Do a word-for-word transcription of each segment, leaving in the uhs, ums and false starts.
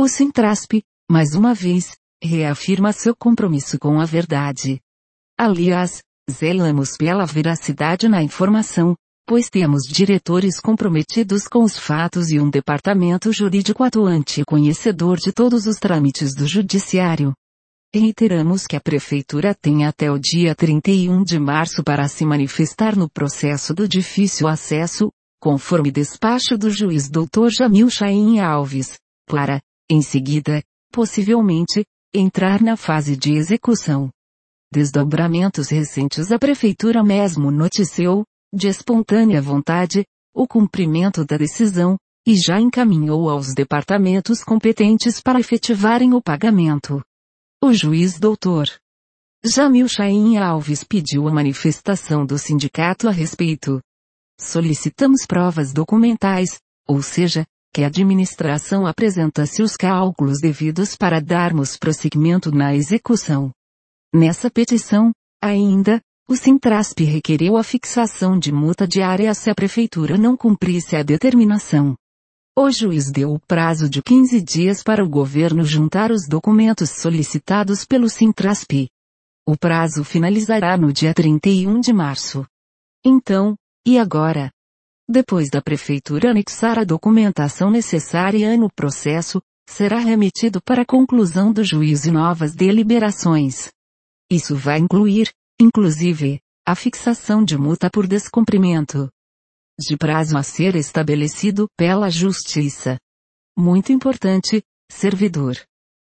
O Sintrasp, mais uma vez, reafirma seu compromisso com a verdade. Aliás, zelamos pela veracidade na informação, pois temos diretores comprometidos com os fatos e um departamento jurídico atuante e conhecedor de todos os trâmites do judiciário. Reiteramos que a Prefeitura tem até o dia trinta e um de março para se manifestar no processo do difícil acesso, conforme despacho do juiz doutor Jamil Chaim Alves, para, em seguida, possivelmente, entrar na fase de execução. Desdobramentos recentes. A Prefeitura mesmo noticiou, de espontânea vontade, o cumprimento da decisão, e já encaminhou aos departamentos competentes para efetivarem o pagamento. O juiz doutor Jamil Chaim Alves pediu a manifestação do sindicato a respeito. Solicitamos provas documentais, ou seja, que a administração apresentasse os cálculos devidos para darmos prosseguimento na execução. Nessa petição, ainda, o Sintrasp requereu a fixação de multa diária se a Prefeitura não cumprisse a determinação. O juiz deu o prazo de quinze dias para o governo juntar os documentos solicitados pelo Sintrasp. O prazo finalizará no dia trinta e um de março. Então, e agora? Depois da Prefeitura anexar a documentação necessária no processo, será remetido para a conclusão do juízo e novas deliberações. Isso vai incluir, inclusive, a fixação de multa por descumprimento de prazo a ser estabelecido pela Justiça. Muito importante, servidor.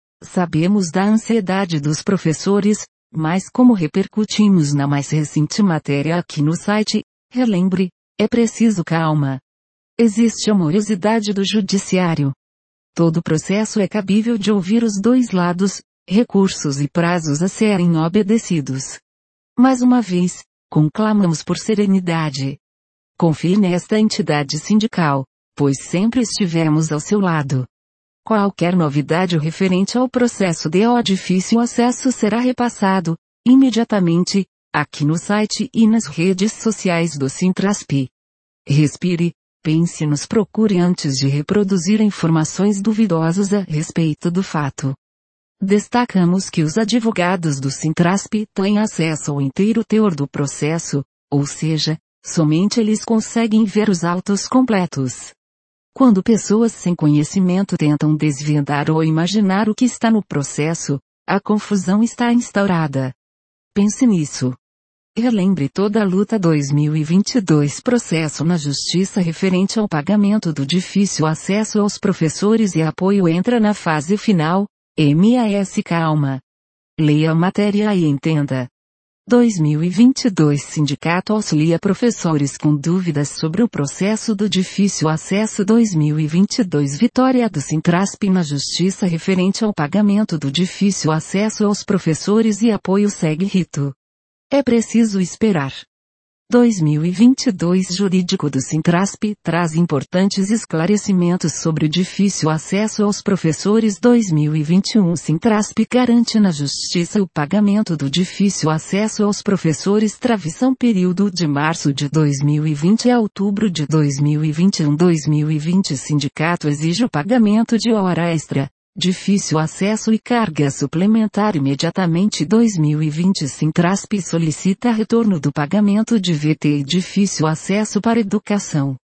Sabemos da ansiedade dos professores, mas como repercutimos na mais recente matéria aqui no site, relembre, é preciso calma. Existe a morosidade do judiciário. Todo processo é cabível de ouvir os dois lados, recursos e prazos a serem obedecidos. Mais uma vez, conclamamos por serenidade. Confie nesta entidade sindical, pois sempre estivemos ao seu lado. Qualquer novidade referente ao processo de o difícil acesso será repassado, imediatamente, aqui no site e nas redes sociais do Sintrasp. Respire, pense e nos procure antes de reproduzir informações duvidosas a respeito do fato. Destacamos que os advogados do Sintrasp têm acesso ao inteiro teor do processo, ou seja, somente eles conseguem ver os autos completos. Quando pessoas sem conhecimento tentam desvendar ou imaginar o que está no processo, a confusão está instaurada. Pense nisso. Relembre toda a luta dois mil e vinte e dois processo na Justiça referente ao pagamento do difícil acesso aos professores e apoio entra na fase final, M A S calma. Leia a matéria e entenda. dois mil e vinte e dois Sindicato auxilia professores com dúvidas sobre o processo do difícil acesso dois mil e vinte e dois Vitória do Sintrasp na Justiça referente ao pagamento do difícil acesso aos professores e apoio segue rito. É preciso esperar. dois mil e vinte e dois Jurídico do Sintrasp traz importantes esclarecimentos sobre o difícil acesso aos professores dois mil e vinte e um Sintrasp garante na Justiça o pagamento do difícil acesso aos professores travição período de março de dois mil e vinte a outubro de dois mil e vinte e um dois mil e vinte Sindicato exige o pagamento de hora extra, difícil acesso e carga suplementar imediatamente dois mil e vinte Sintrasp solicita retorno do pagamento de V T e difícil acesso para educação.